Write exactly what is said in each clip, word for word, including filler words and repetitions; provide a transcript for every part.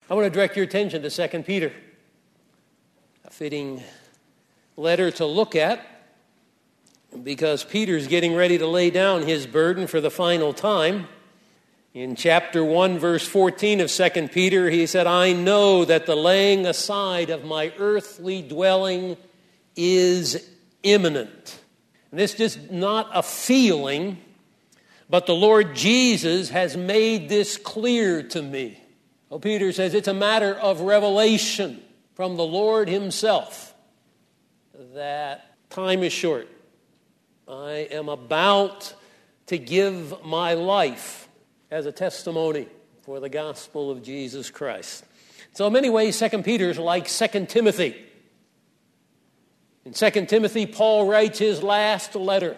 I want to direct your attention to Second Peter, a fitting letter to look at because Peter's getting ready to lay down his burden for the final time. In chapter one, verse fourteen of Second Peter, he said, I know that the laying aside of my earthly dwelling is imminent. And this is not a feeling, but the Lord Jesus has made this clear to me. Oh, Peter says it's a matter of revelation from the Lord himself that time is short. I am about to give my life as a testimony for the gospel of Jesus Christ. So in many ways, Second Peter is like Second Timothy. In Second Timothy, Paul writes his last letter.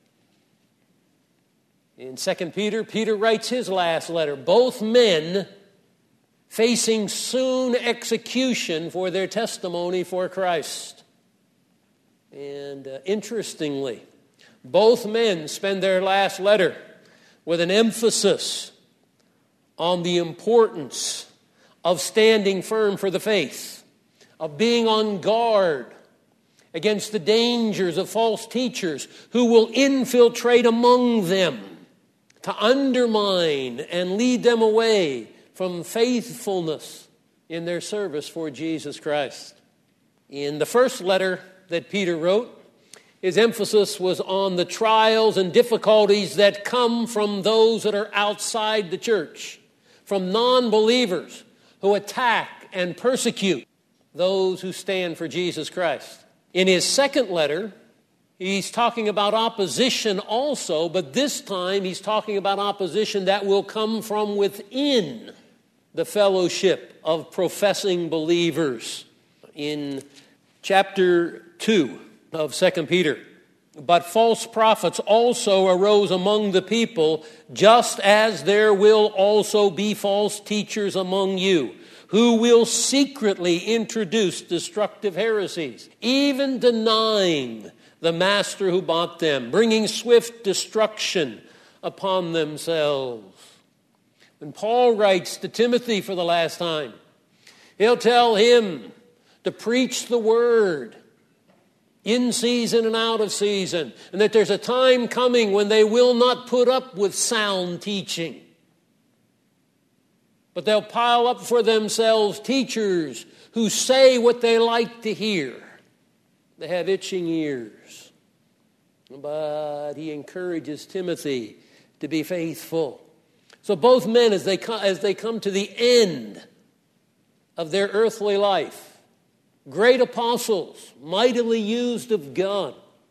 In Second Peter, Peter writes his last letter. Both men facing soon execution for their testimony for Christ. And uh, interestingly, both men spend their last letter with an emphasis on the importance of standing firm for the faith, of being on guard against the dangers of false teachers who will infiltrate among them to undermine and lead them away from faithfulness in their service for Jesus Christ. In the first letter that Peter wrote, his emphasis was on the trials and difficulties that come from those that are outside the church, from non-believers who attack and persecute those who stand for Jesus Christ. In his second letter, he's talking about opposition also, but this time he's talking about opposition that will come from within the fellowship of professing believers. In chapter two of Second Peter, but false prophets also arose among the people, just as there will also be false teachers among you, who will secretly introduce destructive heresies, even denying the master who bought them, bringing swift destruction upon themselves. When Paul writes to Timothy for the last time, he'll tell him to preach the word in season and out of season, and that there's a time coming when they will not put up with sound teaching, but they'll pile up for themselves teachers who say what they like to hear. They have itching ears. But he encourages Timothy to be faithful. So both men, as they come, as they come to the end of their earthly life, great apostles, mightily used of God,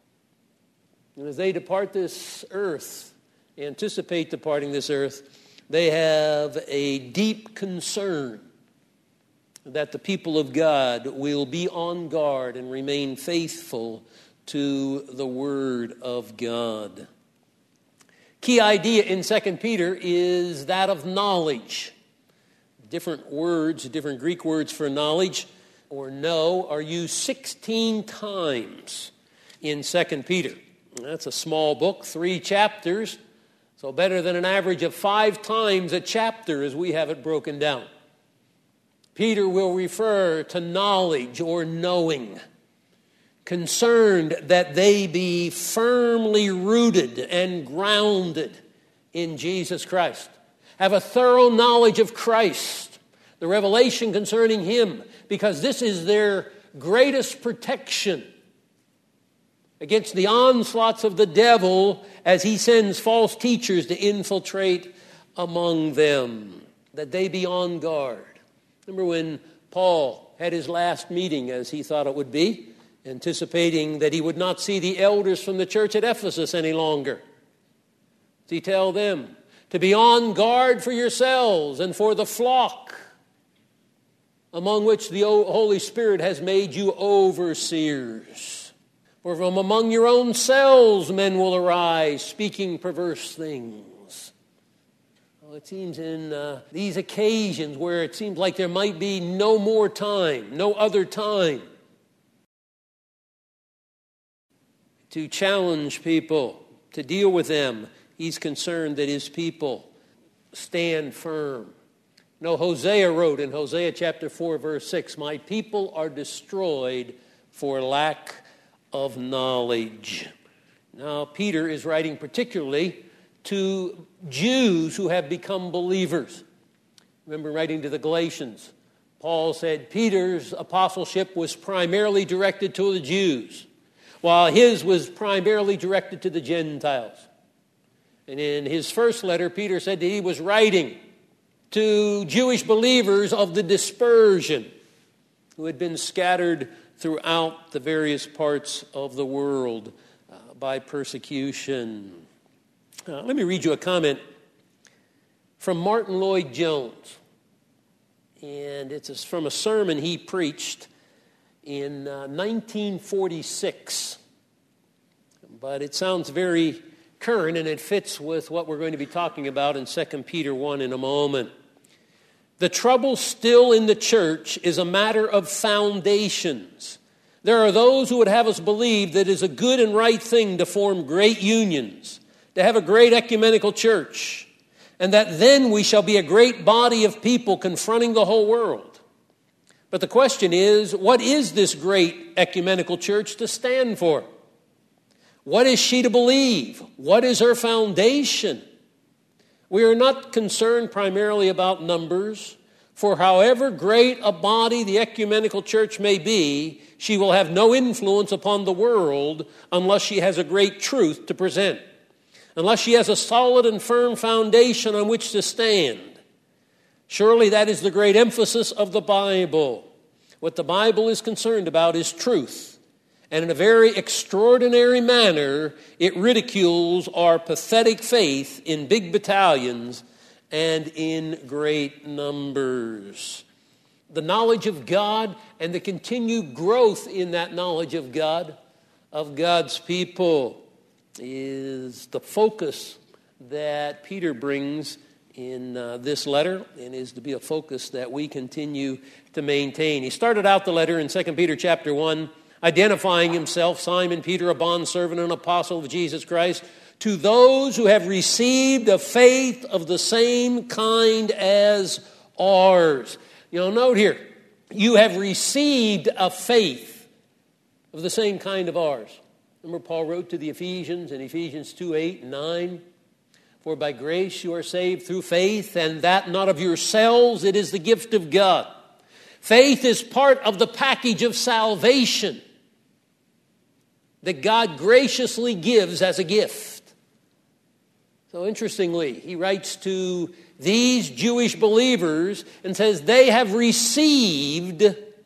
and as they depart this earth, anticipate departing this earth, they have a deep concern that the people of God will be on guard and remain faithful to the Word of God. Key idea in Second Peter is that of knowledge. Different words, different Greek words for knowledge or know are used sixteen times in Second Peter. That's a small book, three chapters, so better than an average of five times a chapter as we have it broken down. Peter will refer to knowledge or knowing, concerned that they be firmly rooted and grounded in Jesus Christ. Have a thorough knowledge of Christ, the revelation concerning Him, because this is their greatest protection against the onslaughts of the devil as he sends false teachers to infiltrate among them, that they be on guard. Remember when Paul had his last meeting, as he thought it would be, anticipating that he would not see the elders from the church at Ephesus any longer. He tell them to be on guard for yourselves and for the flock among which the Holy Spirit has made you overseers. For from among your own selves men will arise, speaking perverse things. Well, it seems in uh, these occasions where it seems like there might be no more time, no other time, to challenge people, to deal with them. He's concerned that his people stand firm No, Hosea wrote in Hosea chapter four, verse six, "My people are destroyed for lack of knowledge." Now, Peter is writing particularly to Jews who have become believers. Remember writing to the Galatians, Paul said Peter's apostleship was primarily directed to the Jews, while his was primarily directed to the Gentiles. And in his first letter, Peter said that he was writing to Jewish believers of the dispersion who had been scattered throughout the various parts of the world uh, by persecution. Uh, let me read you a comment from Martin Lloyd-Jones. And it's from a sermon he preached in uh, nineteen forty-six. But it sounds very current, and it fits with what we're going to be talking about in Second Peter one in a moment. "The trouble still in the church is a matter of foundations. There are those who would have us believe that it is a good and right thing to form great unions, to have a great ecumenical church, and that then we shall be a great body of people confronting the whole world. But the question is, what is this great ecumenical church to stand for? What is she to believe? What is her foundation? We are not concerned primarily about numbers, for however great a body the ecumenical church may be, she will have no influence upon the world unless she has a great truth to present, unless she has a solid and firm foundation on which to stand. Surely that is the great emphasis of the Bible. What the Bible is concerned about is truth. And in a very extraordinary manner, it ridicules our pathetic faith in big battalions and in great numbers. The knowledge of God and the continued growth in that knowledge of God, of God's people, is the focus that Peter brings in uh, this letter, and is to be a focus that we continue to maintain. He started out the letter in Second Peter chapter one, identifying himself, Simon Peter, a bondservant and apostle of Jesus Christ, to those who have received a faith of the same kind as ours. You'll note here, you have received a faith of the same kind of ours. Remember Paul wrote to the Ephesians in Ephesians two, eight, and nine, "For by grace you are saved through faith, and that not of yourselves, it is the gift of God." Faith is part of the package of salvation that God graciously gives as a gift. So interestingly, he writes to these Jewish believers and says they have received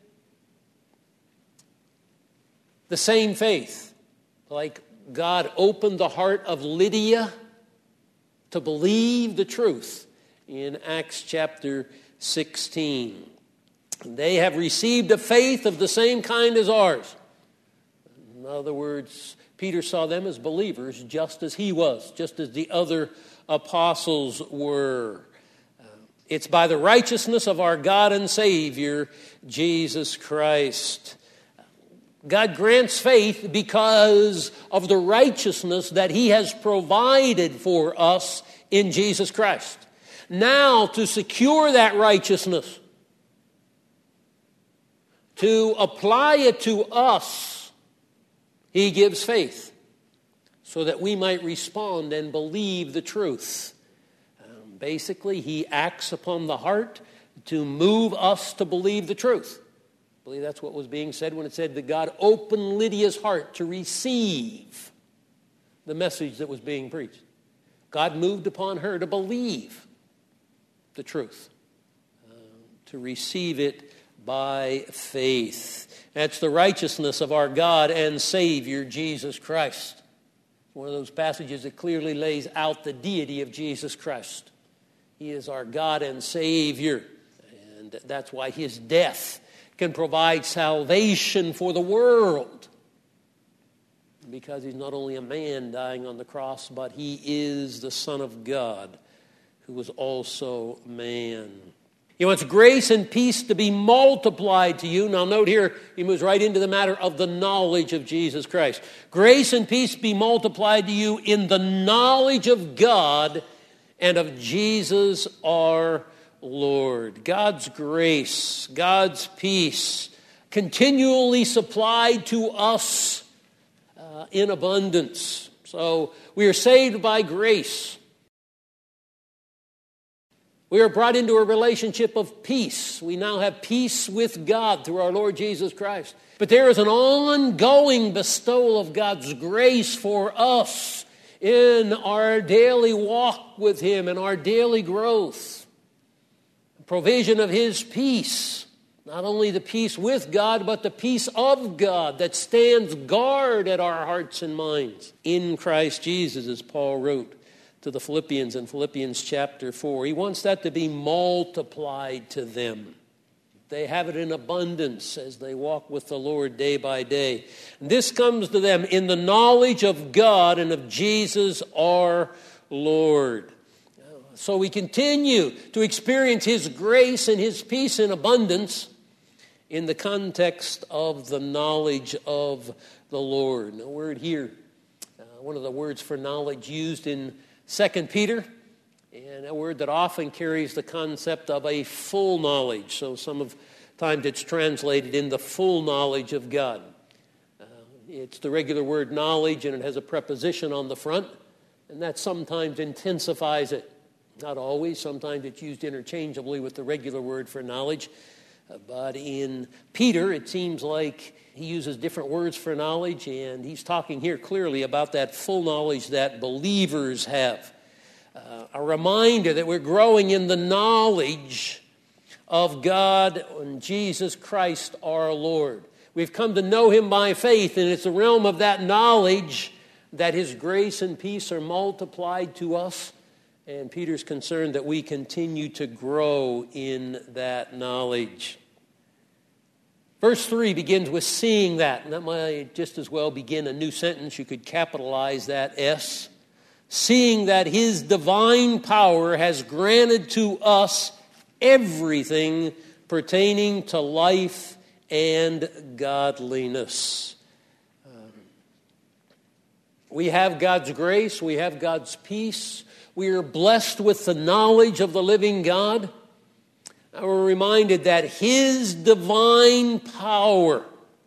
the same faith. Like God opened the heart of Lydia to believe the truth in Acts chapter sixteen. They have received a faith of the same kind as ours. In other words, Peter saw them as believers just as he was, just as the other apostles were. Uh, it's by the righteousness of our God and Savior, Jesus Christ. God grants faith because of the righteousness that he has provided for us in Jesus Christ. Now, to secure that righteousness, to apply it to us, he gives faith so that we might respond and believe the truth. Um, basically, he acts upon the heart to move us to believe the truth. I believe that's what was being said when it said that God opened Lydia's heart to receive the message that was being preached. God moved upon her to believe the truth, uh, to receive it by faith. That's the righteousness of our God and Savior, Jesus Christ. One of those passages that clearly lays out the deity of Jesus Christ. He is our God and Savior. And that's why his death can provide salvation for the world. Because he's not only a man dying on the cross, but he is the Son of God who was also man. He wants grace and peace to be multiplied to you. Now note here, he moves right into the matter of the knowledge of Jesus Christ. Grace and peace be multiplied to you in the knowledge of God and of Jesus our Lord. God's grace, God's peace, continually supplied to us uh, in abundance. So we are saved by grace. We are brought into a relationship of peace. We now have peace with God through our Lord Jesus Christ. But there is an ongoing bestowal of God's grace for us in our daily walk with Him and our daily growth. Provision of His peace. Not only the peace with God, but the peace of God that stands guard at our hearts and minds in Christ Jesus, as Paul wrote to the Philippians in Philippians chapter four. He wants that to be multiplied to them. They have it in abundance as they walk with the Lord day by day. And this comes to them in the knowledge of God and of Jesus our Lord. So we continue to experience His grace and His peace in abundance in the context of the knowledge of the Lord. A word here, uh, one of the words for knowledge used in Second Peter, and a word that often carries the concept of a full knowledge. So some of times it's translated in the full knowledge of God. Uh, it's the regular word knowledge, and it has a preposition on the front, and that sometimes intensifies it. Not always. Sometimes it's used interchangeably with the regular word for knowledge. Uh, but in Peter, it seems like he uses different words for knowledge, and he's talking here clearly about that full knowledge that believers have. Uh, a reminder that we're growing in the knowledge of God and Jesus Christ our Lord. We've come to know Him by faith, and it's the realm of that knowledge that His grace and peace are multiplied to us. And Peter's concerned that we continue to grow in that knowledge. Verse three begins with seeing that. And that might just as well begin a new sentence. You could capitalize that S. Seeing that His divine power has granted to us everything pertaining to life and godliness. Um, we have God's grace. We have God's peace. We are blessed with the knowledge of the living God. And we're reminded that His divine power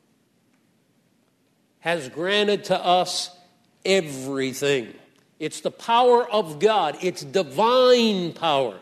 has granted to us everything. It's the power of God. It's divine power.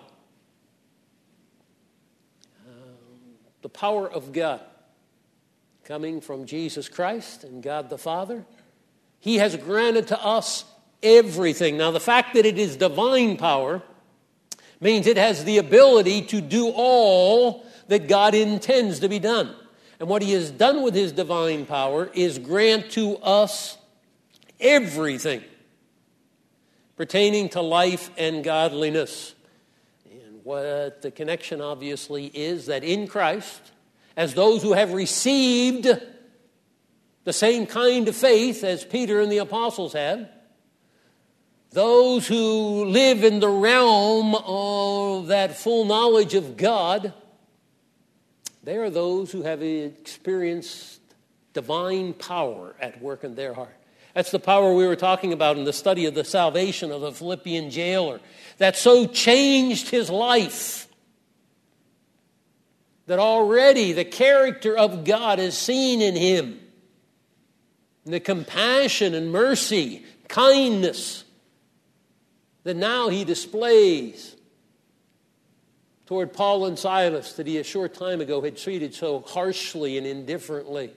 Uh, the power of God coming from Jesus Christ and God the Father. He has granted to us everything. Now, the fact that it is divine power means it has the ability to do all that God intends to be done. And what He has done with His divine power is grant to us everything pertaining to life and godliness. And what the connection obviously is that in Christ, as those who have received the same kind of faith as Peter and the apostles had, those who live in the realm of that full knowledge of God, they are those who have experienced divine power at work in their heart. That's the power we were talking about in the study of the salvation of the Philippian jailer, that so changed his life that already the character of God is seen in him. And the compassion and mercy, kindness that now he displays toward Paul and Silas that he a short time ago had treated so harshly and indifferently.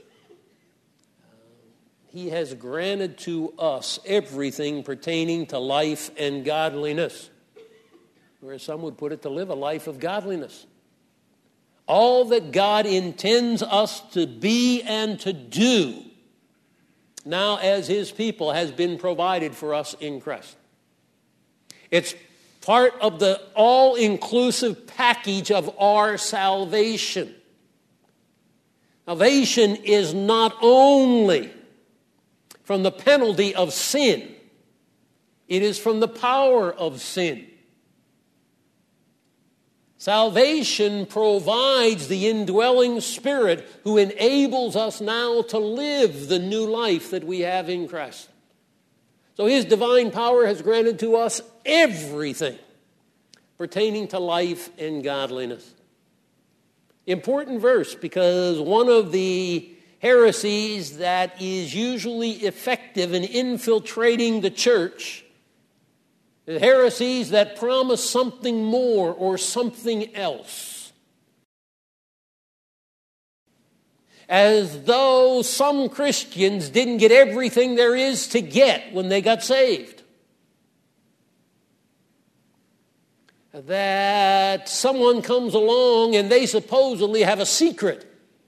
He has granted to us everything pertaining to life and godliness. Or as some would put it, to live a life of godliness. All that God intends us to be and to do now as His people has been provided for us in Christ. It's part of the all-inclusive package of our salvation. Salvation is not only from the penalty of sin, it is from the power of sin. Salvation provides the indwelling Spirit who enables us now to live the new life that we have in Christ. So His divine power has granted to us everything pertaining to life and godliness. Important verse, because one of the heresies that is usually effective in infiltrating the church is heresies that promise something more or something else. As though some Christians didn't get everything there is to get when they got saved. That someone comes along and they supposedly have a secret.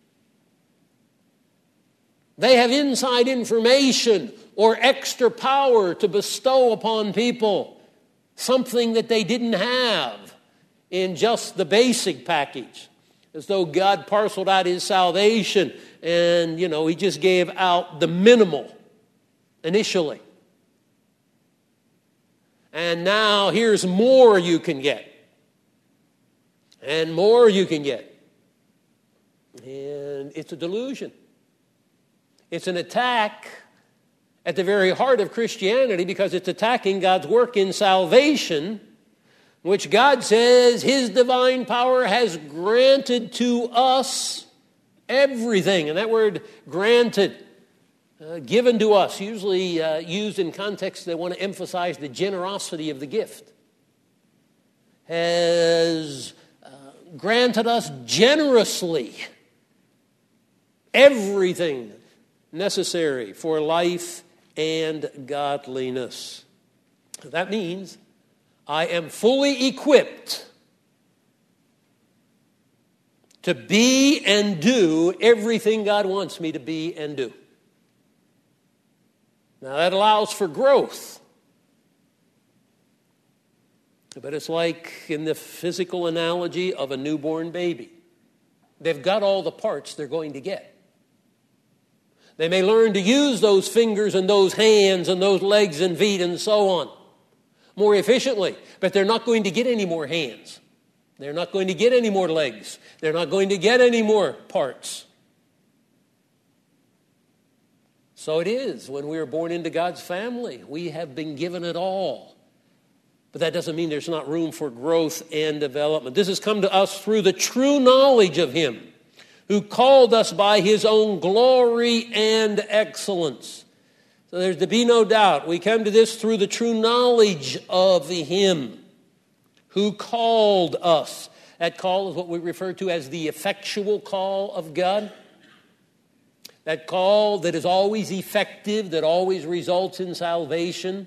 They have inside information or extra power to bestow upon people, something that they didn't have in just the basic package. As though God parceled out his salvation and, you know, he just gave out the minimal initially. And now here's more you can get. And more you can get. And it's a delusion. It's an attack at the very heart of Christianity, because it's attacking God's work in salvation, which God says his divine power has granted to us everything. And that word granted, uh, given to us, usually uh, used in contexts that want to emphasize the generosity of the gift, has uh, granted us generously everything necessary for life and godliness. That means I am fully equipped to be and do everything God wants me to be and do. Now that allows for growth. But it's like in the physical analogy of a newborn baby. They've got all the parts they're going to get. They may learn to use those fingers and those hands and those legs and feet and so on more efficiently, but they're not going to get any more hands. They're not going to get any more legs. They're not going to get any more parts. So it is when we are born into God's family. We have been given it all. But that doesn't mean there's not room for growth and development. This has come to us through the true knowledge of him, who called us by his own glory and excellence. So there's to be no doubt. We come to this through the true knowledge of him who called us. That call is what we refer to as the effectual call of God. That call that is always effective, that always results in salvation.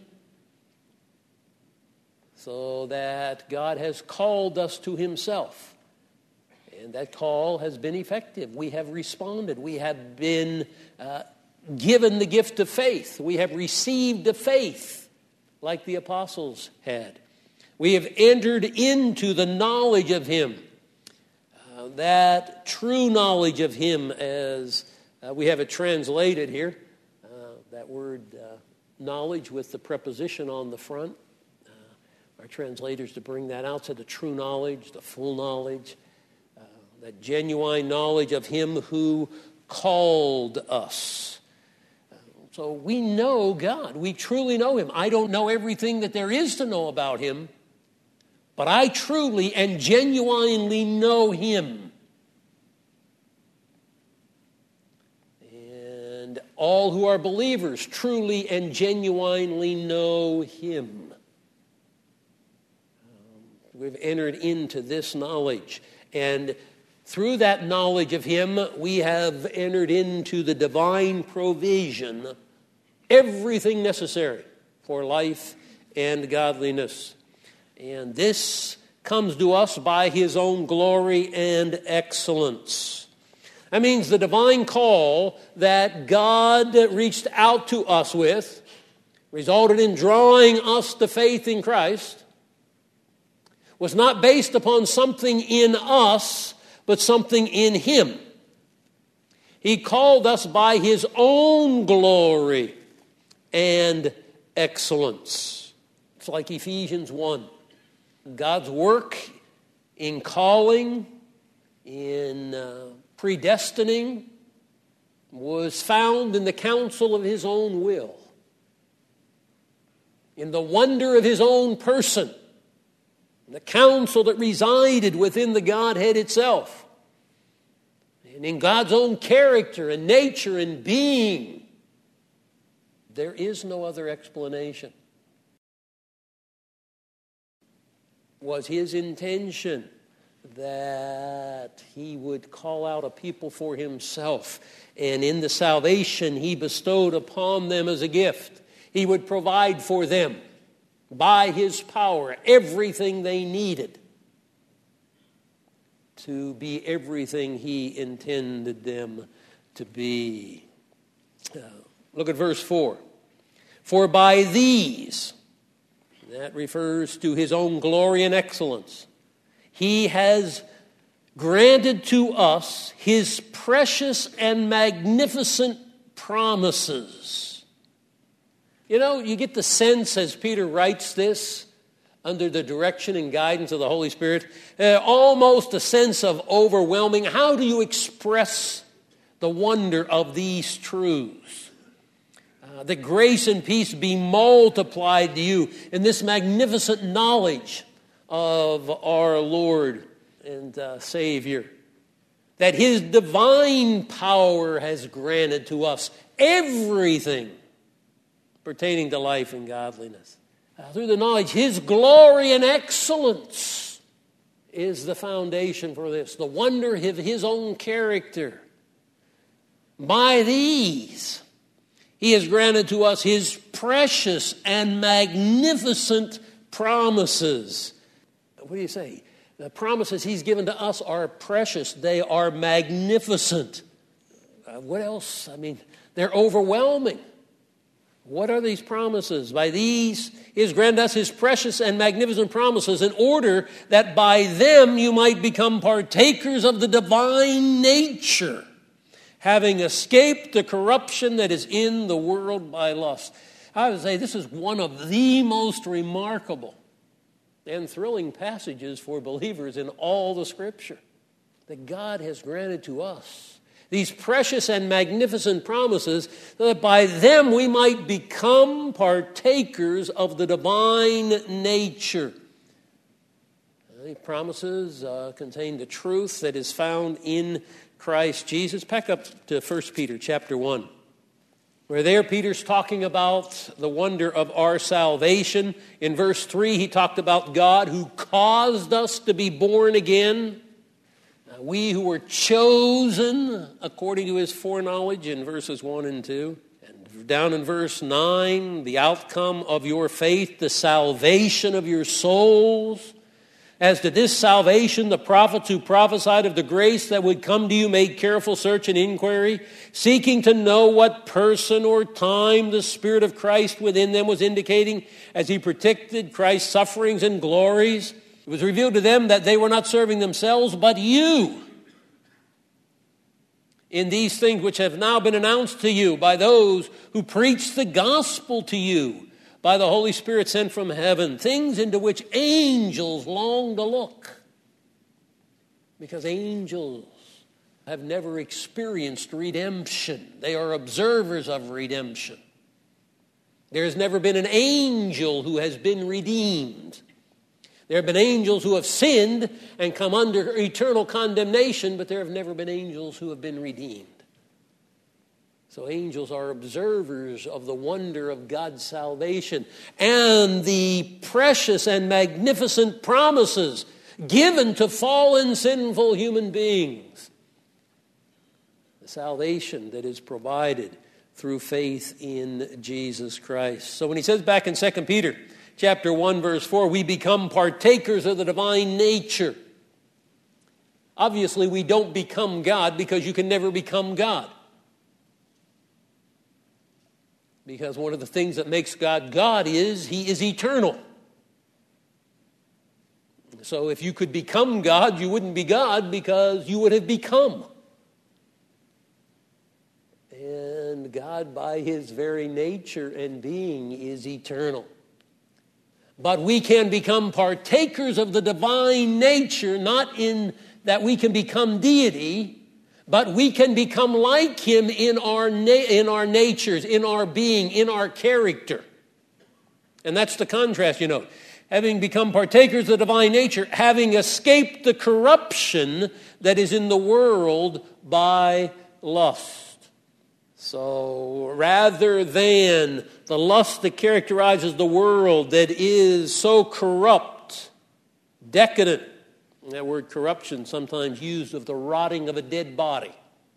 So that God has called us to himself. And that call has been effective. We have responded. We have been uh, given the gift of faith. We have received a faith like the apostles had. We have entered into the knowledge of him. Uh, that true knowledge of him, as uh, we have it translated here. Uh, that word uh, knowledge with the preposition on the front. Uh, our translators to bring that out said the true knowledge, the full knowledge. That genuine knowledge of him who called us. So we know God. We truly know him. I don't know everything that there is to know about him, but I truly and genuinely know him. And all who are believers truly and genuinely know him. Um, we've entered into this knowledge, and through that knowledge of him, we have entered into the divine provision, everything necessary for life and godliness. And this comes to us by his own glory and excellence. That means the divine call that God reached out to us with resulted in drawing us to faith in Christ, was not based upon something in us, but something in him. He called us by his own glory and excellence. It's like Ephesians one. God's work in calling, in uh, predestining, was found in the counsel of his own will, in the wonder of his own person, the counsel that resided within the Godhead itself, and in God's own character and nature and being. There is no other explanation. Was his intention that he would call out a people for himself, and in the salvation he bestowed upon them as a gift, he would provide for them by his power everything they needed to be everything he intended them to be. Uh, look at verse four. For by these, that refers to his own glory and excellence, he has granted to us his precious and magnificent promises. You know, you get the sense as Peter writes this, under the direction and guidance of the Holy Spirit, uh, almost a sense of overwhelming. How do you express the wonder of these truths? Uh, that grace and peace be multiplied to you in this magnificent knowledge of our Lord and uh, Savior. That his divine power has granted to us everything pertaining to life and godliness. Uh, through the knowledge, his glory and excellence is the foundation for this. The wonder of his own character. By these, he has granted to us his precious and magnificent promises. What do you say? The promises he's given to us are precious. They are magnificent. Uh, what else? I mean, they're overwhelming. What are these promises? By these, he has granted us his precious and magnificent promises in order that by them you might become partakers of the divine nature, having escaped the corruption that is in the world by lust. I would say this is one of the most remarkable and thrilling passages for believers in all the Scripture, that God has granted to us these precious and magnificent promises, so that by them we might become partakers of the divine nature. These promises uh, contain the truth that is found in Christ Jesus. Back up to First Peter chapter one, where there Peter's talking about the wonder of our salvation. In verse three, he talked about God who caused us to be born again. We who were chosen according to his foreknowledge in verses one and two. And down in verse nine, the outcome of your faith, the salvation of your souls. As to this salvation, the prophets who prophesied of the grace that would come to you made careful search and inquiry, seeking to know what person or time the Spirit of Christ within them was indicating as he predicted Christ's sufferings and glories. It was revealed to them that they were not serving themselves, but you, in these things which have now been announced to you by those who preach the gospel to you by the Holy Spirit sent from heaven, things into which angels long to look. Because angels have never experienced redemption. They are observers of redemption. There has never been an angel who has been redeemed. There have been angels who have sinned and come under eternal condemnation, but there have never been angels who have been redeemed. So angels are observers of the wonder of God's salvation and the precious and magnificent promises given to fallen, sinful human beings. The salvation that is provided through faith in Jesus Christ. So when he says back in Second Peter chapter one, verse four, we become partakers of the divine nature. Obviously, we don't become God because you can never become God. Because one of the things that makes God God is he is eternal. So if you could become God, you wouldn't be God because you would have become. And God, by his very nature and being, is eternal. But we can become partakers of the divine nature, not in that we can become deity, but we can become like him in our na- in our natures, in our being, in our character. And that's the contrast, you know. having become partakers of the divine nature, having escaped the corruption that is in the world by lust. So rather than the lust that characterizes the world that is so corrupt, decadent, that word corruption sometimes used of the rotting of a dead body.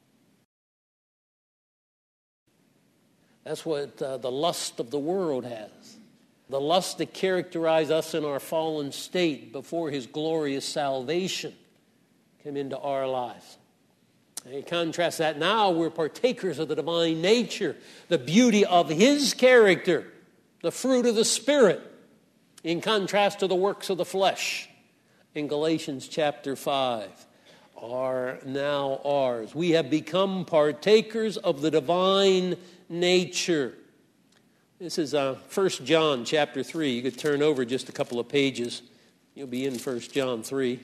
That's what uh, the lust of the world has. The lust that characterized us in our fallen state before his glorious salvation came into our lives. And you contrast that now, we're partakers of the divine nature, the beauty of his character, the fruit of the Spirit, in contrast to the works of the flesh. In Galatians chapter five, are now ours. We have become partakers of the divine nature. This is uh, First John chapter three. You could turn over just a couple of pages. You'll be in First John three.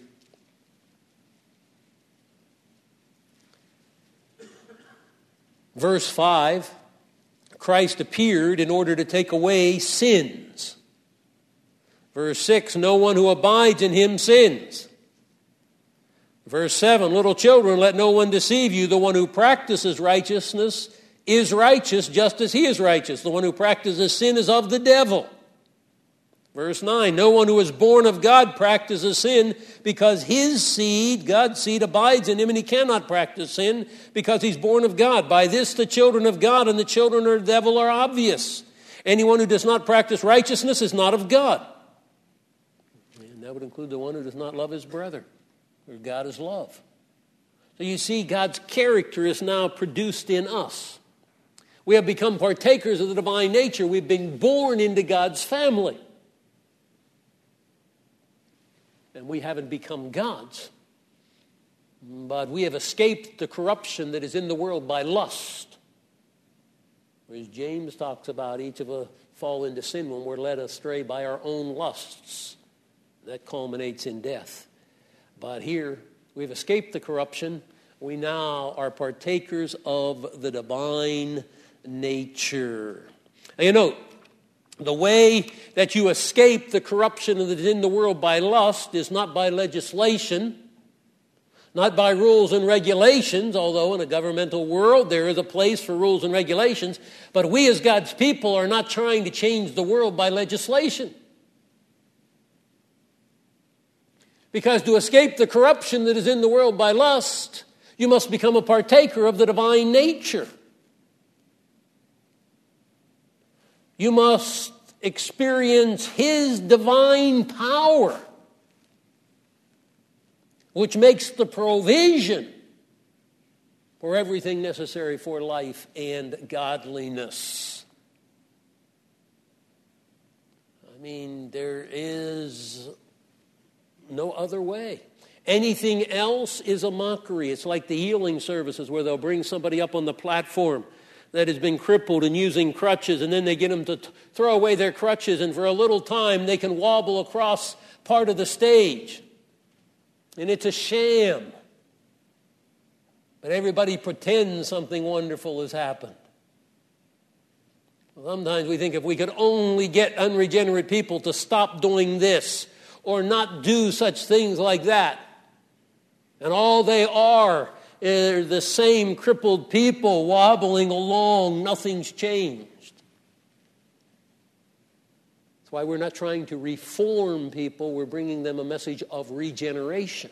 Verse five, Christ appeared in order to take away sins. Verse six, no one who abides in him sins. Verse seven, little children, let no one deceive you. The one who practices righteousness is righteous just as he is righteous. The one who practices sin is of the devil. Verse nine, no one who is born of God practices sin because his seed, God's seed, abides in him, and he cannot practice sin because he's born of God. By this the children of God and the children of the devil are obvious. Anyone who does not practice righteousness is not of God. And that would include the one who does not love his brother, for God is love. So you see, God's character is now produced in us. We have become partakers of the divine nature. We've been born into God's family. And we haven't become gods, but we have escaped the corruption that is in the world by lust. As James talks about, each of us fall into sin when we're led astray by our own lusts. That culminates in death. But here, we've escaped the corruption. We now are partakers of the divine nature. Now, you know, the way that you escape the corruption that is in the world by lust is not by legislation, not by rules and regulations, although in a governmental world there is a place for rules and regulations, but we as God's people are not trying to change the world by legislation. Because to escape the corruption that is in the world by lust, you must become a partaker of the divine nature. You must experience his divine power, which makes the provision for everything necessary for life and godliness. I mean, there is no other way. Anything else is a mockery. It's like the healing services where they'll bring somebody up on the platform that has been crippled and using crutches, and then they get them to t- throw away their crutches, and for a little time they can wobble across part of the stage. And it's a sham. But everybody pretends something wonderful has happened. Sometimes we think if we could only get unregenerate people to stop doing this or not do such things like that, and all they are are the same crippled people wobbling along. Nothing's changed. That's why we're not trying to reform people. We're bringing them a message of regeneration.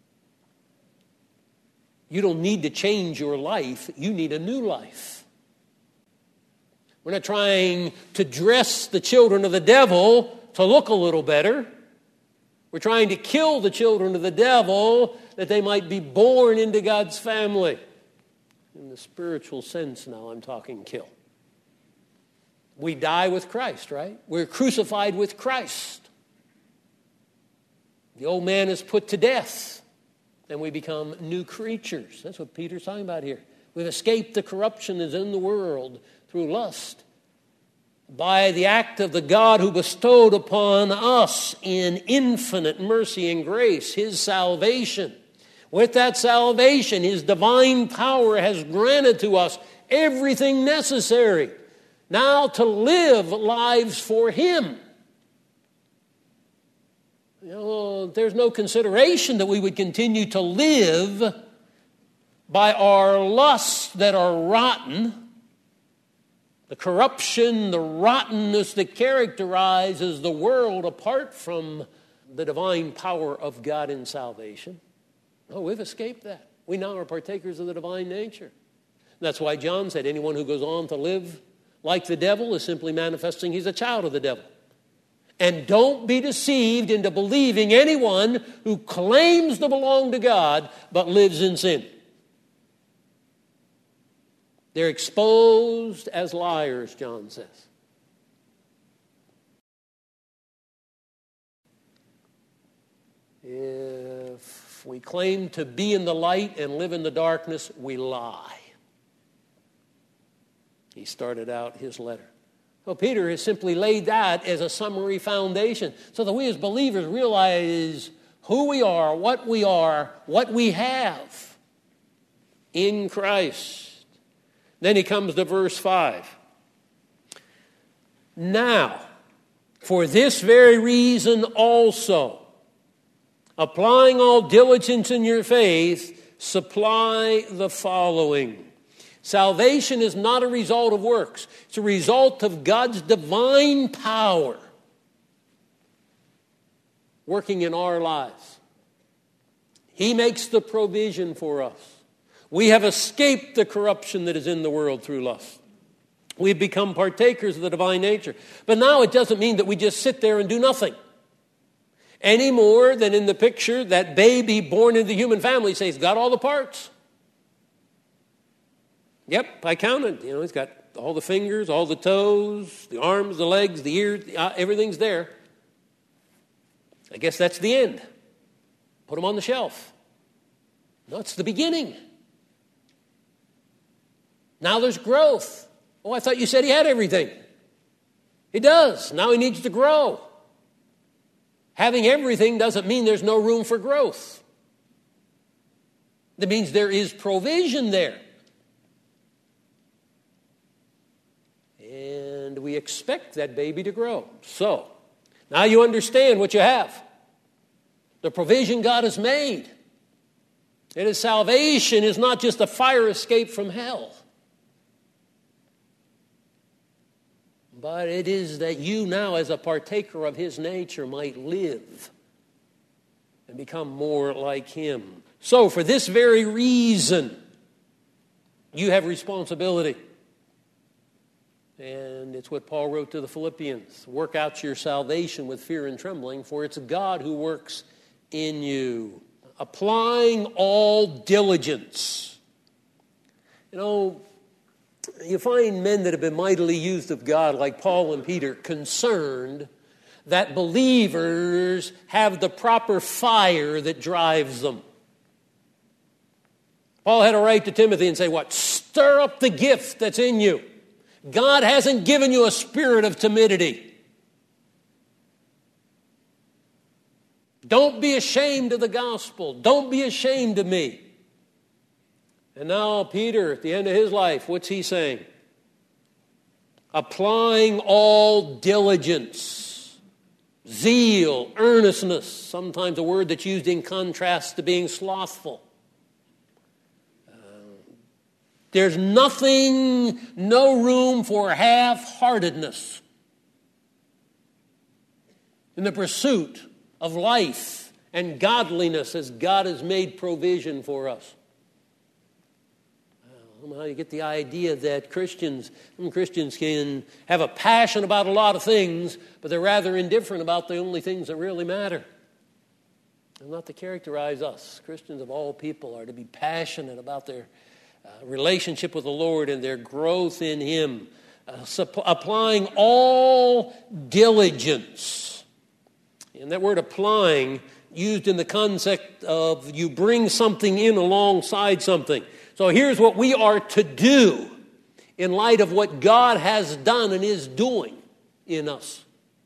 You don't need to change your life. You need a new life. We're not trying to dress the children of the devil to look a little better. We're trying to kill the children of the devil that they might be born into God's family. In the spiritual sense now, I'm talking kill. We die with Christ, right? We're crucified with Christ. The old man is put to death, and we become new creatures. That's what Peter's talking about here. We've escaped the corruption that's in the world through lust, by the act of the God who bestowed upon us in infinite mercy and grace his salvation. With that salvation, his divine power has granted to us everything necessary now to live lives for him. You know, there's no consideration that we would continue to live by our lusts that are rotten, the corruption, the rottenness that characterizes the world apart from the divine power of God in salvation. No, we've escaped that. We now are partakers of the divine nature. That's why John said anyone who goes on to live like the devil is simply manifesting he's a child of the devil. And don't be deceived into believing anyone who claims to belong to God but lives in sin. They're exposed as liars, John says. If we claim to be in the light and live in the darkness, we lie. He started out his letter. Well, Peter has simply laid that as a summary foundation so that we as believers realize who we are, what we are, what we have in Christ. Then he comes to verse five. Now, for this very reason also, applying all diligence in your faith, supply the following. Salvation is not a result of works. It's a result of God's divine power working in our lives. He makes the provision for us. We have escaped the corruption that is in the world through lust. We've become partakers of the divine nature. But now it doesn't mean that we just sit there and do nothing. Any more than in the picture, that baby born into the human family says, got all the parts. Yep, I counted. You know, he's got all the fingers, all the toes, the arms, the legs, the ears, uh, everything's there. I guess that's the end. Put them on the shelf. No, it's the beginning. Now there's growth. Oh, I thought you said he had everything. He does. Now he needs to grow. Having everything doesn't mean there's no room for growth. That means there is provision there. And we expect that baby to grow. So, now you understand what you have. The provision God has made. And his salvation is not just a fire escape from hell. But it is that you now, as a partaker of his nature, might live and become more like him. So, for this very reason, you have responsibility. And it's what Paul wrote to the Philippians. Work out your salvation with fear and trembling, for it's God who works in you. Applying all diligence. You know, you find men that have been mightily used of God, like Paul and Peter, concerned that believers have the proper fire that drives them. Paul had to write to Timothy and say, what? Stir up the gift that's in you. God hasn't given you a spirit of timidity. Don't be ashamed of the gospel. Don't be ashamed of me. And now Peter, at the end of his life, what's he saying? Applying all diligence, zeal, earnestness, sometimes a word that's used in contrast to being slothful. There's nothing, no room for half-heartedness in the pursuit of life and godliness as God has made provision for us. Somehow you get the idea that Christians, some Christians can have a passion about a lot of things, but they're rather indifferent about the only things that really matter. And not to characterize us. Christians of all people are to be passionate about their Uh, relationship with the Lord and their growth in him, uh, supp- applying all diligence. And that word applying, used in the concept of you bring something in alongside something. So here's what we are to do in light of what God has done and is doing in us.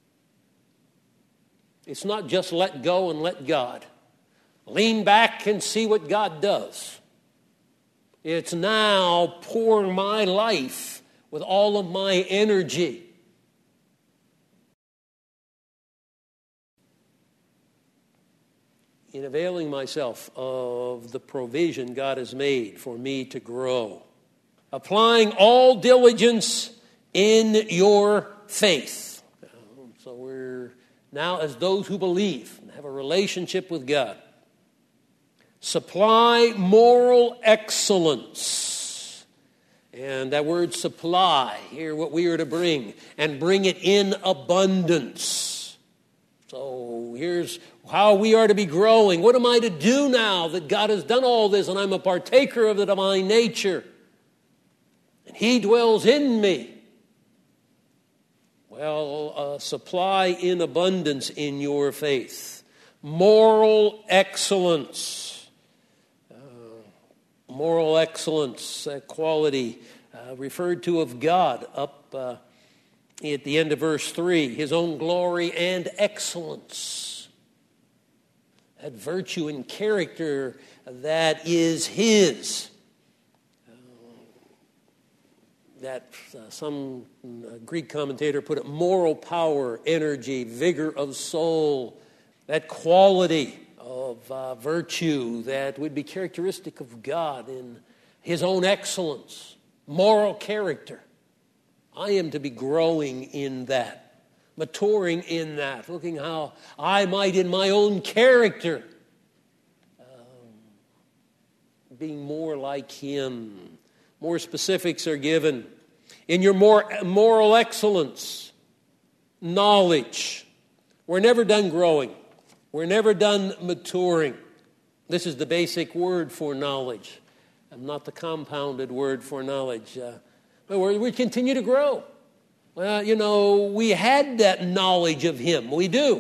It's not just let go and let God. Lean back and see what God does. It's now pour my life with all of my energy. in availing myself of the provision God has made for me to grow. Applying all diligence in your faith. So we're now, as those who believe and have a relationship with God, supply moral excellence. And that word supply, here what we are to bring, and bring it in abundance. So here's how we are to be growing. What am I to do now that God has done all this and I'm a partaker of the divine nature? And He dwells in me. Well, uh, supply in abundance in your faith. Moral excellence. Uh, moral excellence, uh, quality uh, referred to of God up uh, at the end of verse three. His own glory and excellence. That virtue and character that is His. That uh, some uh, Greek commentator put it, moral power, energy, vigor of soul, that quality of uh, virtue that would be characteristic of God in His own excellence, moral character. I am to be growing in that, maturing in that, looking how I might in my own character um, being more like Him. More specifics are given. In your more moral excellence, knowledge. We're never done growing. We're never done maturing. This is the basic word for knowledge, and not the compounded word for knowledge. Uh, but we continue to grow. Well, you know, we had that knowledge of Him. We do.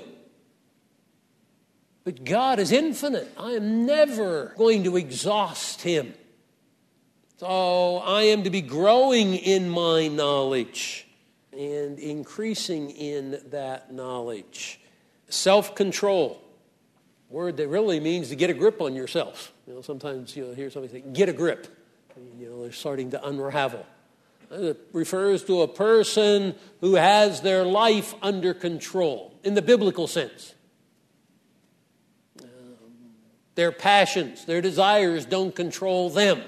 But God is infinite. I am never going to exhaust Him. So I am to be growing in my knowledge and increasing in that knowledge. Self-control, word that really means to get a grip on yourself. You know, sometimes you'll hear somebody say, get a grip. You know, they're starting to unravel. It refers to a person who has their life under control in the biblical sense. Um, their passions, their desires don't control them.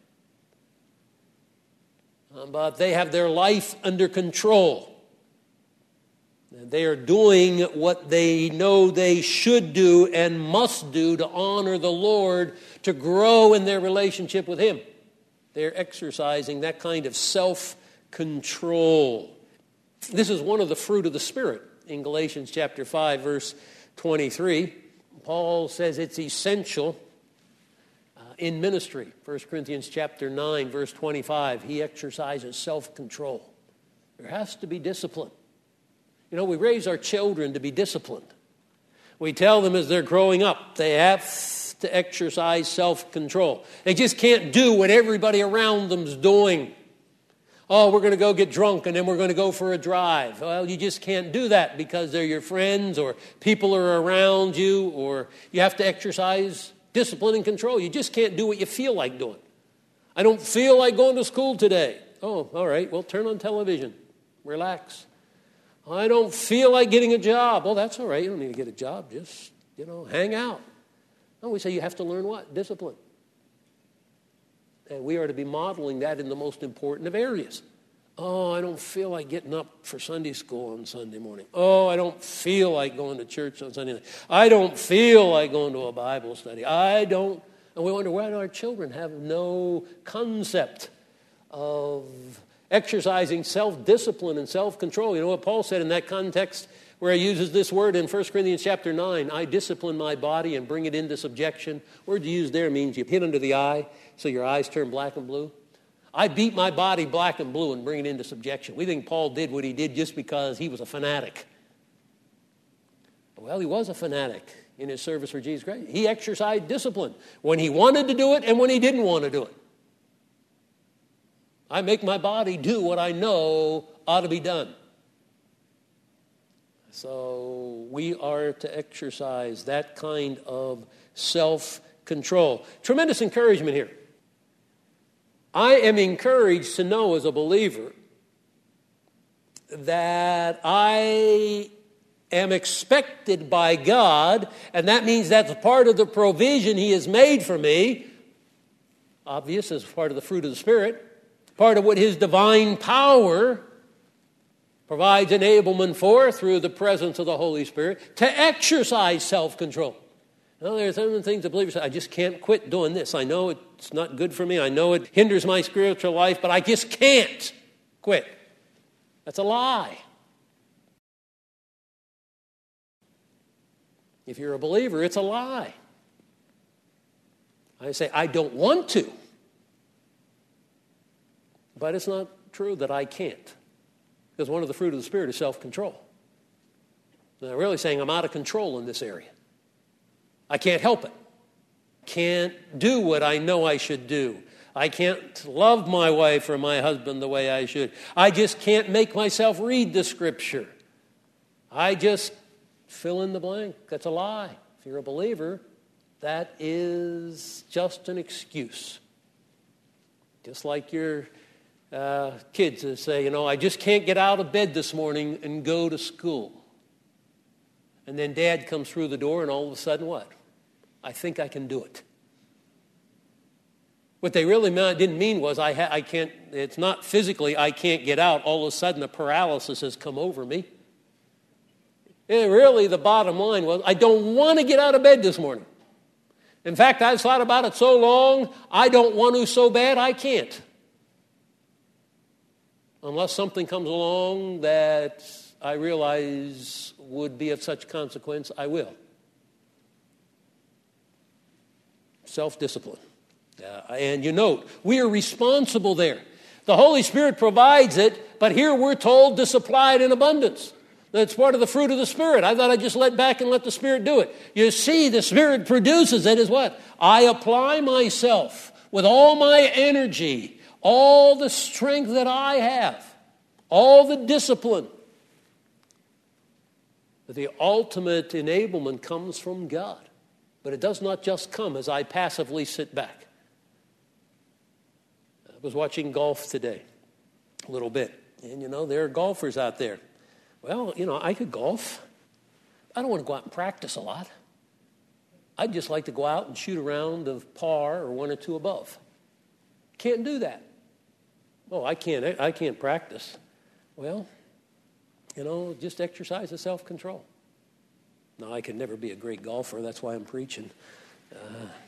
But they have their life under control. They are doing what they know they should do and must do to honor the Lord, to grow in their relationship with Him. They're exercising that kind of self-control. This is one of the fruit of the Spirit. In Galatians chapter five, verse twenty-three, Paul says it's essential in ministry. First Corinthians chapter nine, verse twenty-five, he exercises self-control. There has to be discipline. You know, we raise our children to be disciplined. We tell them as they're growing up, they have to exercise self-control. They just can't do what everybody around them's doing. Oh, we're going to go get drunk and then we're going to go for a drive. Well, you just can't do that because they're your friends or people are around you, or you have to exercise discipline and control. You just can't do what you feel like doing. I don't feel like going to school today. Oh, all right. Well, turn on television. Relax. I don't feel like getting a job. Well, that's all right. You don't need to get a job. Just, you know, hang out. No, we say you have to learn what? Discipline. And we are to be modeling that in the most important of areas. Oh, I don't feel like getting up for Sunday school on Sunday morning. Oh, I don't feel like going to church on Sunday night. I don't feel like going to a Bible study. I don't. And we wonder why our children have no concept of exercising self-discipline and self-control. You know what Paul said in that context where he uses this word in First Corinthians chapter nine, I discipline my body and bring it into subjection. The word you use there means you hit under the eye so your eyes turn black and blue. I beat my body black and blue and bring it into subjection. We think Paul did what he did just because he was a fanatic. Well, he was a fanatic in his service for Jesus Christ. He exercised discipline when he wanted to do it and when he didn't want to do it. I make my body do what I know ought to be done. So we are to exercise that kind of self-control. Tremendous encouragement here. I am encouraged to know as a believer that I am expected by God, and that means that's part of the provision He has made for me. Obvious as part of the fruit of the Spirit. Part of what His divine power provides enablement for through the presence of the Holy Spirit to exercise self-control. Now, there are some things that believers say, I just can't quit doing this. I know it's not good for me. I know it hinders my spiritual life, but I just can't quit. That's a lie. If you're a believer, it's a lie. I say, I don't want to. But it's not true that I can't. Because one of the fruit of the Spirit is self-control. And I'm really saying I'm out of control in this area. I can't help it. Can't do what I know I should do. I can't love my wife or my husband the way I should. I just can't make myself read the Scripture. I just fill in the blank. That's a lie. If you're a believer, that is just an excuse. Just like your uh, kids that say, you know, I just can't get out of bed this morning and go to school. And then Dad comes through the door and all of a sudden what? I think I can do it. What they really meant, didn't mean was I, ha- I can't, it's not physically I can't get out. All of a sudden a paralysis has come over me. And really the bottom line was I don't want to get out of bed this morning. In fact, I've thought about it so long, I don't want to so bad I can't. Unless something comes along that I realize would be of such consequence, I will. Self-discipline. Uh, and you note, we are responsible there. The Holy Spirit provides it, but here we're told to supply it in abundance. That's part of the fruit of the Spirit. I thought I'd just let back and let the Spirit do it. You see, the Spirit produces it as what? I apply myself with all my energy, all the strength that I have, all the discipline. But the ultimate enablement comes from God. But it does not just come as I passively sit back. I was watching golf today a little bit. And, you know, there are golfers out there. Well, you know, I could golf. I don't want to go out and practice a lot. I'd just like to go out and shoot a round of par or one or two above. Can't do that. Oh, I can't, I can't practice. Well, you know, just exercise the self-control. Now, I could never be a great golfer. That's why I'm preaching. Uh,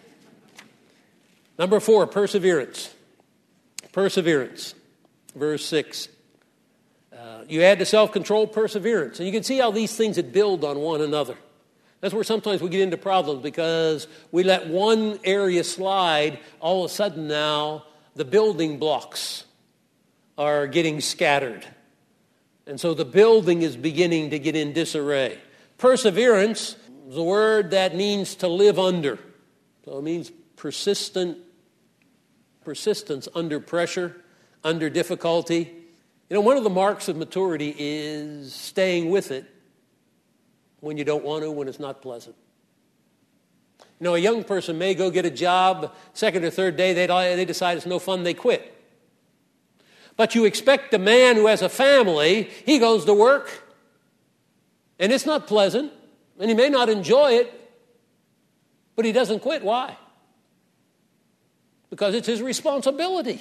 number four, perseverance. Perseverance. Verse six. Uh, you add to self-control perseverance. And you can see how these things that build on one another. That's where sometimes we get into problems because we let one area slide. All of a sudden now, the building blocks are getting scattered. And so the building is beginning to get in disarray. Perseverance is a word that means to live under. So it means persistent, persistence under pressure, under difficulty. You know, one of the marks of maturity is staying with it when you don't want to, when it's not pleasant. You know, a young person may go get a job, second or third day, they, they decide it's no fun, they quit. But you expect a man who has a family, he goes to work, and it's not pleasant, and he may not enjoy it, but he doesn't quit. Why? Because it's his responsibility.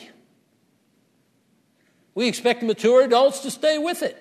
We expect mature adults to stay with it.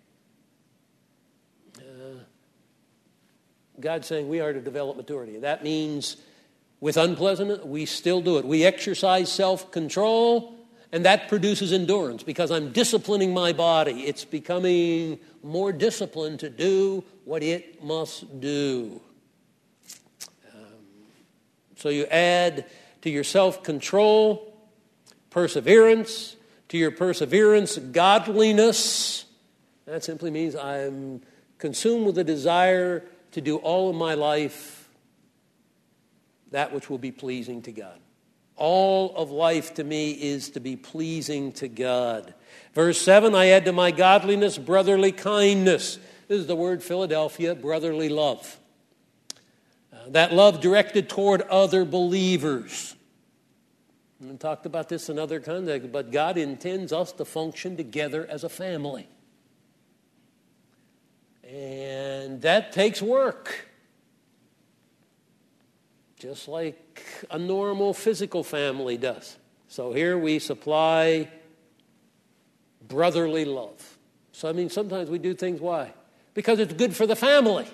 Uh, God's saying we are to develop maturity. That means with unpleasant, we still do it. We exercise self-control, and that produces endurance because I'm disciplining my body. It's becoming more disciplined to do what it must do. Um, so you add to your self-control perseverance, to your perseverance godliness. That simply means I'm consumed with a desire to do all of my life that which will be pleasing to God. All of life to me is to be pleasing to God. Verse seven, I add to my godliness brotherly kindness. This is the word Philadelphia, brotherly love. Uh, that love directed toward other believers. And we talked about this in other contexts, but God intends us to function together as a family. And And that takes work. Just like a normal physical family does. So here we supply brotherly love. So I mean, sometimes we do things, why? Because it's good for the family.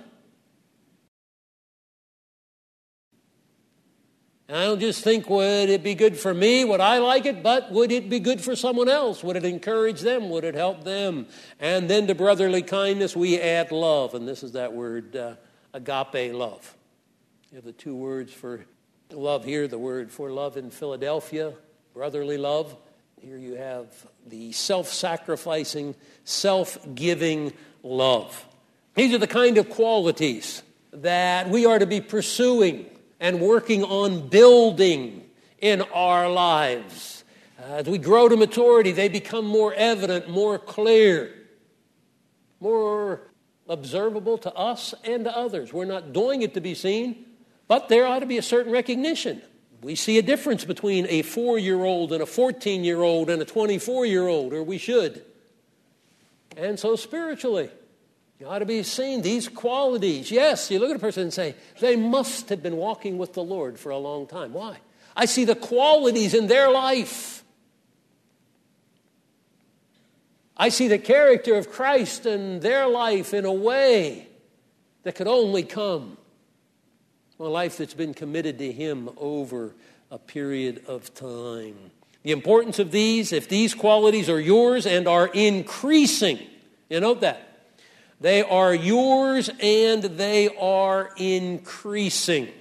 And I don't just think, would it be good for me? Would I like it? But would it be good for someone else? Would it encourage them? Would it help them? And then to brotherly kindness, we add love. And this is that word, uh, agape love. You have the two words for love here, the word for love in Philadelphia, brotherly love. Here you have the self-sacrificing, self-giving love. These are the kind of qualities that we are to be pursuing and working on building in our lives. As we grow to maturity, they become more evident, more clear, more observable to us and to others. We're not doing it to be seen, but there ought to be a certain recognition. We see a difference between a four-year-old and a fourteen-year-old and a twenty-four-year-old, or we should. And so spiritually, you ought to be seen, these qualities. Yes, you look at a person and say, they must have been walking with the Lord for a long time. Why? I see the qualities in their life. I see the character of Christ in their life in a way that could only come from a life that's been committed to Him over a period of time. The importance of these, if these qualities are yours and are increasing, you note that. They are yours and they are increasing.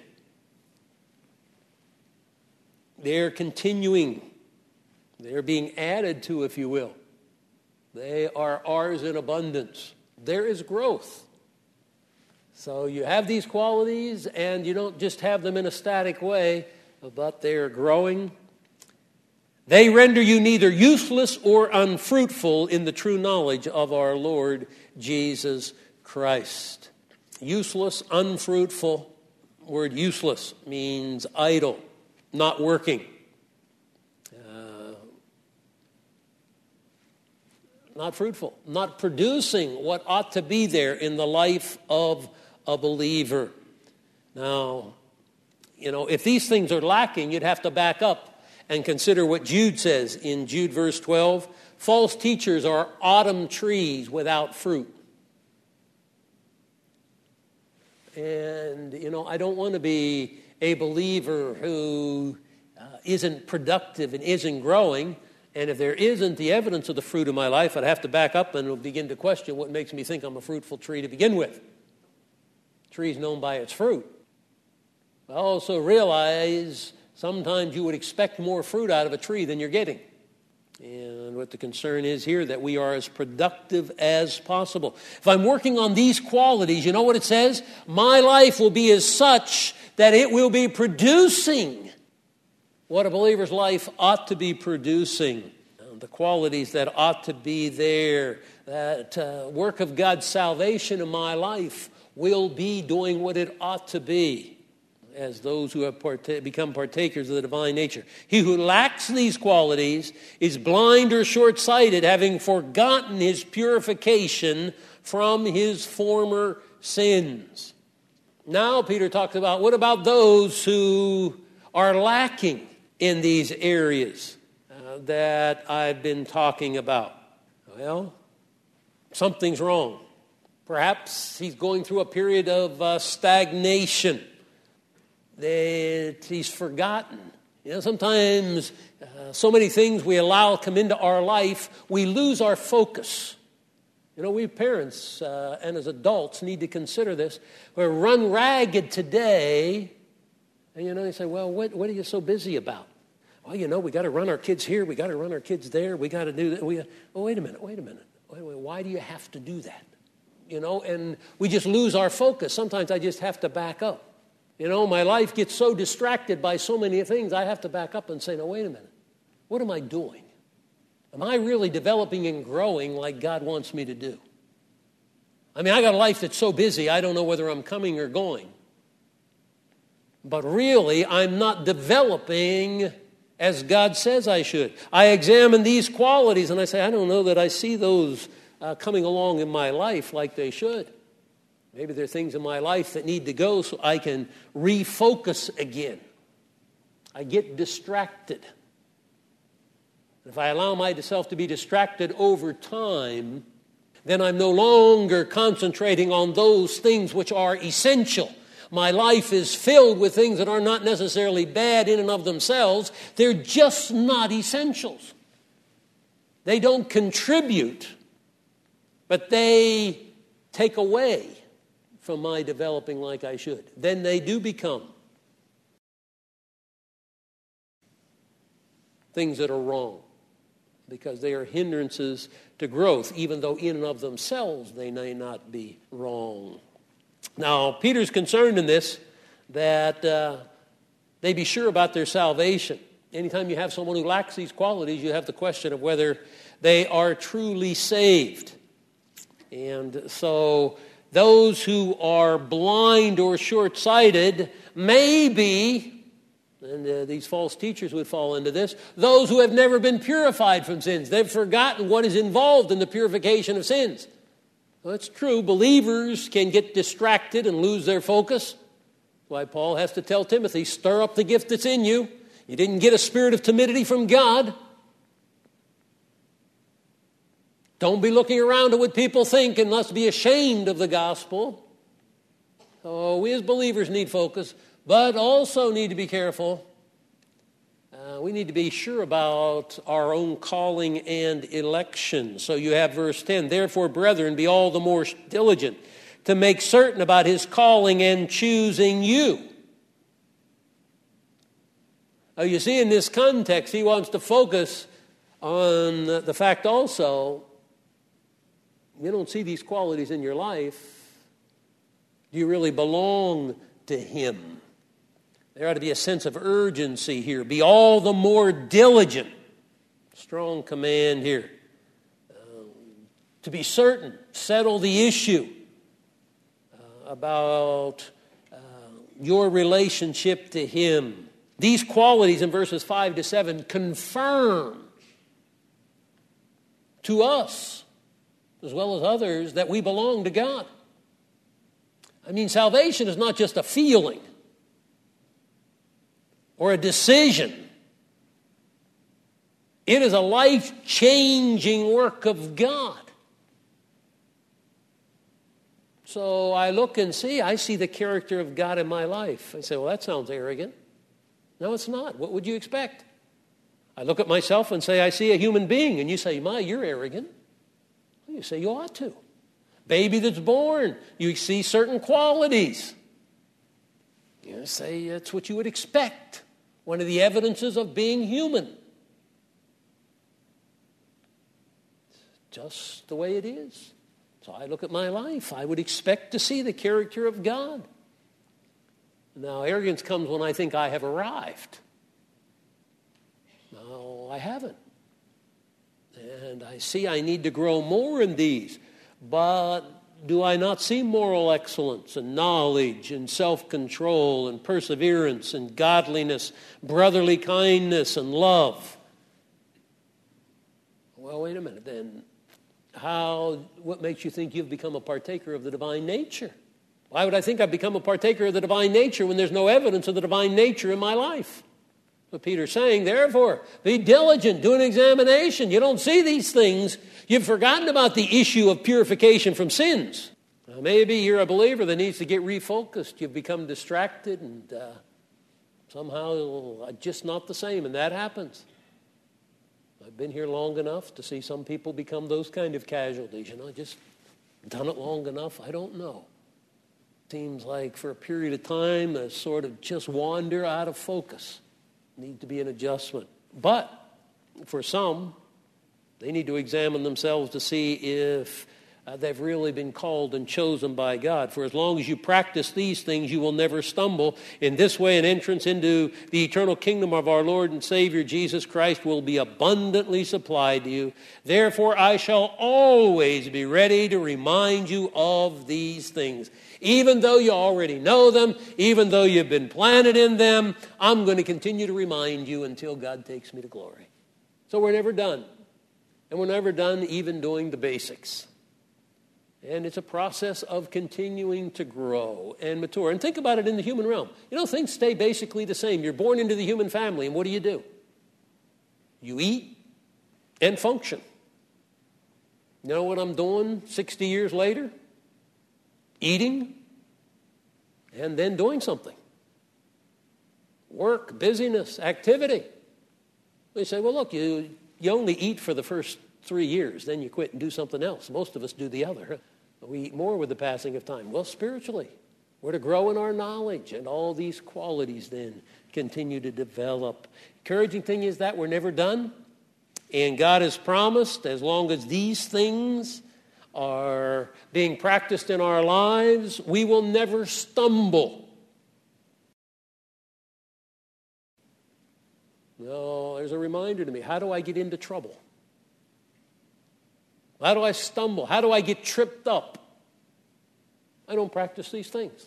They're continuing. They're being added to, if you will. They are ours in abundance. There is growth. So you have these qualities and you don't just have them in a static way, but they're growing. They render you neither useless or unfruitful in the true knowledge of our Lord Jesus Christ. Useless, unfruitful. Word useless means idle, not working. Uh, not fruitful, not producing what ought to be there in the life of a believer. Now, you know, if these things are lacking, you'd have to back up and consider what Jude says in Jude verse twelve. False teachers are autumn trees without fruit. And, you know, I don't want to be a believer who uh, isn't productive and isn't growing. And if there isn't the evidence of the fruit of my life, I'd have to back up and begin to question what makes me think I'm a fruitful tree to begin with. A tree is known by its fruit. I also realize sometimes you would expect more fruit out of a tree than you're getting. And what the concern is here, that we are as productive as possible. If I'm working on these qualities, you know what it says? My life will be as such that it will be producing what a believer's life ought to be producing. The qualities that ought to be there, that uh, work of God's salvation in my life will be doing what it ought to be, as those who have part- become partakers of the divine nature. He who lacks these qualities is blind or short-sighted, having forgotten his purification from his former sins. Now Peter talks about, what about those who are lacking in these areas uh, that I've been talking about? Well, something's wrong. Perhaps he's going through a period of uh, stagnation that he's forgotten. You know, sometimes uh, so many things we allow come into our life, we lose our focus. You know, we parents uh, and as adults need to consider this. We're run ragged today, and you know, you say, well, what, what are you so busy about? Well, you know, we got to run our kids here, we got to run our kids there, we got to do that. We, oh, wait a minute, wait a minute. Wait, wait, why do you have to do that? You know, and we just lose our focus. Sometimes I just have to back up. You know, my life gets so distracted by so many things, I have to back up and say, no, wait a minute. What am I doing? Am I really developing and growing like God wants me to do? I mean, I got a life that's so busy, I don't know whether I'm coming or going. But really, I'm not developing as God says I should. I examine these qualities and I say, I don't know that I see those uh, coming along in my life like they should. Maybe there are things in my life that need to go so I can refocus again. I get distracted. If I allow myself to be distracted over time, then I'm no longer concentrating on those things which are essential. My life is filled with things that are not necessarily bad in and of themselves. They're just not essentials. They don't contribute, but they take away from my developing like I should. Then they do become things that are wrong, because they are hindrances to growth, even though in and of themselves they may not be wrong. Now, Peter's concerned in this that uh, they be sure about their salvation. Anytime you have someone who lacks these qualities, you have the question of whether they are truly saved. And so those who are blind or short-sighted may be, and uh, these false teachers would fall into this, those who have never been purified from sins. They've forgotten what is involved in the purification of sins. Well, it's true. Believers can get distracted and lose their focus. That's why Paul has to tell Timothy, stir up the gift that's in you. You didn't get a spirit of timidity from God. Don't be looking around at what people think and must be ashamed of the gospel. So we as believers need focus, but also need to be careful. Uh, we need to be sure about our own calling and election. So you have verse ten, therefore, brethren, be all the more diligent to make certain about his calling and choosing you. Now, you see, in this context, he wants to focus on the fact also, you don't see these qualities in your life. Do you really belong to him? There ought to be a sense of urgency here. Be all the more diligent. Strong command here. Uh, to be certain, settle the issue uh, about uh, your relationship to him. These qualities in verses five to seven confirm to us, as well as others, that we belong to God. I mean, salvation is not just a feeling or a decision. It is a life-changing work of God. So I look and see, I see the character of God in my life. I say, well, that sounds arrogant. No, it's not. What would you expect? I look at myself and say, I see a human being. And you say, my, you're arrogant. You say, you ought to. Baby that's born, you see certain qualities. You say, that's what you would expect. One of the evidences of being human. It's just the way it is. So I look at my life. I would expect to see the character of God. Now, arrogance comes when I think I have arrived. No, I haven't. And I see I need to grow more in these. But do I not see moral excellence and knowledge and self-control and perseverance and godliness, brotherly kindness and love? Well, wait a minute then. How, what makes you think you've become a partaker of the divine nature? Why would I think I've become a partaker of the divine nature when there's no evidence of the divine nature in my life? But Peter's saying, therefore, be diligent, do an examination. You don't see these things. You've forgotten about the issue of purification from sins. Now, maybe you're a believer that needs to get refocused. You've become distracted and uh, somehow just not the same, and that happens. I've been here long enough to see some people become those kind of casualties. You know, just done it long enough, I don't know. Seems like for a period of time, they sort of just wander out of focus. Need to be an adjustment. But for some, they need to examine themselves to see if uh, they've really been called and chosen by God. For as long as you practice these things, you will never stumble. In this way, an entrance into the eternal kingdom of our Lord and Savior Jesus Christ will be abundantly supplied to you. Therefore, I shall always be ready to remind you of these things. Even though you already know them, even though you've been planted in them, I'm going to continue to remind you until God takes me to glory. So we're never done. And we're never done even doing the basics. And it's a process of continuing to grow and mature. And think about it in the human realm. You know, things stay basically the same. You're born into the human family, and what do you do? You eat and function. You know what I'm doing sixty years later? Eating and then doing something. Work, busyness, activity. They say, well, look, you, you only eat for the first three years, then you quit and do something else. Most of us do the other. We eat more with the passing of time. Well, spiritually, we're to grow in our knowledge, and all these qualities then continue to develop. Encouraging thing is that we're never done, and God has promised, as long as these things are being practiced in our lives, we will never stumble. No, there's a reminder to me. How do I get into trouble? How do I stumble? How do I get tripped up? I don't practice these things.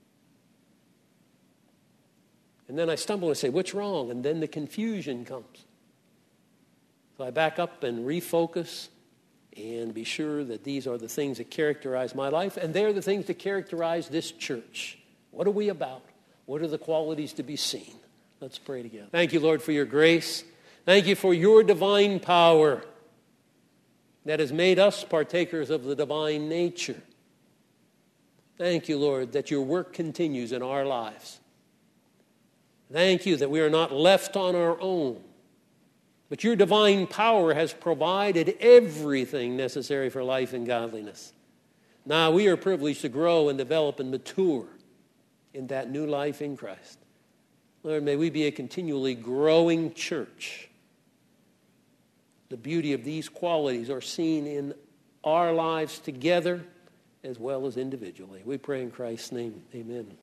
And then I stumble and say, what's wrong? And then the confusion comes. So I back up and refocus and be sure that these are the things that characterize my life, and they're the things that characterize this church. What are we about? What are the qualities to be seen? Let's pray together. Thank you, Lord, for your grace. Thank you for your divine power that has made us partakers of the divine nature. Thank you, Lord, that your work continues in our lives. Thank you that we are not left on our own, but your divine power has provided everything necessary for life and godliness. Now we are privileged to grow and develop and mature in that new life in Christ. Lord, may we be a continually growing church. The beauty of these qualities are seen in our lives together as well as individually. We pray in Christ's name. Amen.